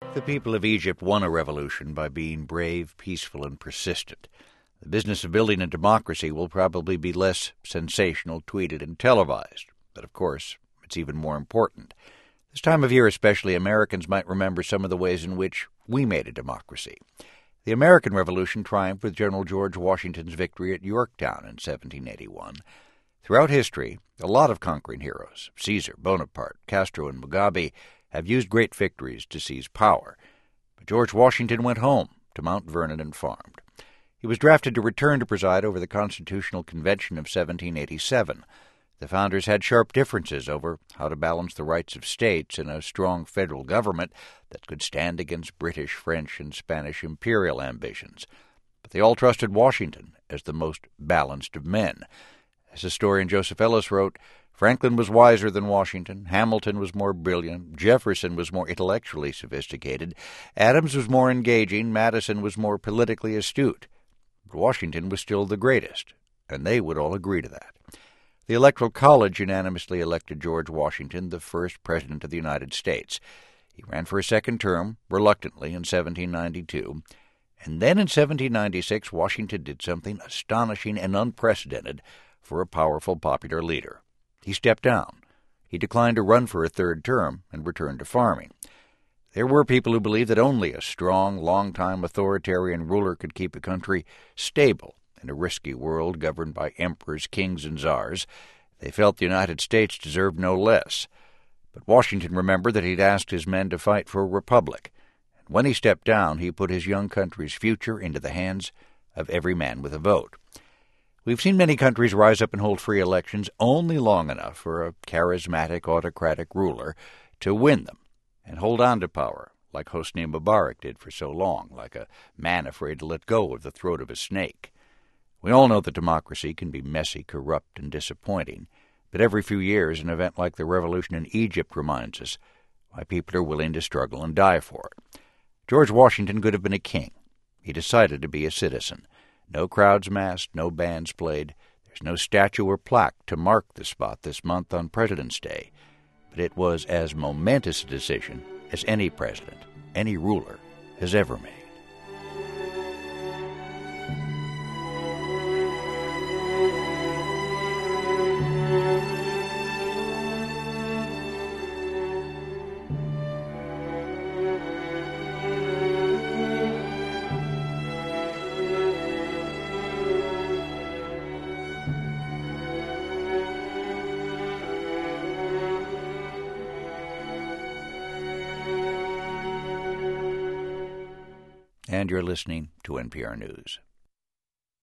The people of Egypt won a revolution by being brave, peaceful, and persistent. The business of building a democracy will probably be less sensational, tweeted, and televised. But of course, it's even more important. This time of year especially, Americans might remember some of the ways in which we made a democracy. The American Revolution triumphed with General George Washington's victory at Yorktown in 1781. Throughout history, a lot of conquering heroes, Caesar, Bonaparte, Castro, and Mugabe, have used great victories to seize power. But George Washington went home to Mount Vernon and farmed. He was drafted to return to preside over the Constitutional Convention of 1787. The founders had sharp differences over how to balance the rights of states in a strong federal government that could stand against British, French, and Spanish imperial ambitions. But they all trusted Washington as the most balanced of men. As historian Joseph Ellis wrote, Franklin was wiser than Washington, Hamilton was more brilliant, Jefferson was more intellectually sophisticated, Adams was more engaging, Madison was more politically astute. But Washington was still the greatest, and they would all agree to that. The Electoral College unanimously elected George Washington the first President of the United States. He ran for a second term, reluctantly, in 1792, and then in 1796 Washington did something astonishing and unprecedented for a powerful popular leader. He stepped down. He declined to run for a third term and returned to farming. There were people who believed that only a strong, long-time authoritarian ruler could keep a country stable in a risky world governed by emperors, kings, and czars. They felt the United States deserved no less. But Washington remembered that he'd asked his men to fight for a republic. And when he stepped down, he put his young country's future into the hands of every man with a vote. We've seen many countries rise up and hold free elections only long enough for a charismatic, autocratic ruler to win them and hold on to power, like Hosni Mubarak did for so long, like a man afraid to let go of the throat of a snake. We all know that democracy can be messy, corrupt, and disappointing, but every few years an event like the revolution in Egypt reminds us why people are willing to struggle and die for it. George Washington could have been a king. He decided to be a citizen. No crowds massed, no bands played. There's no statue or plaque to mark the spot this month on President's Day. But it was as momentous a decision as any president, any ruler, has ever made. And you're listening to NPR News.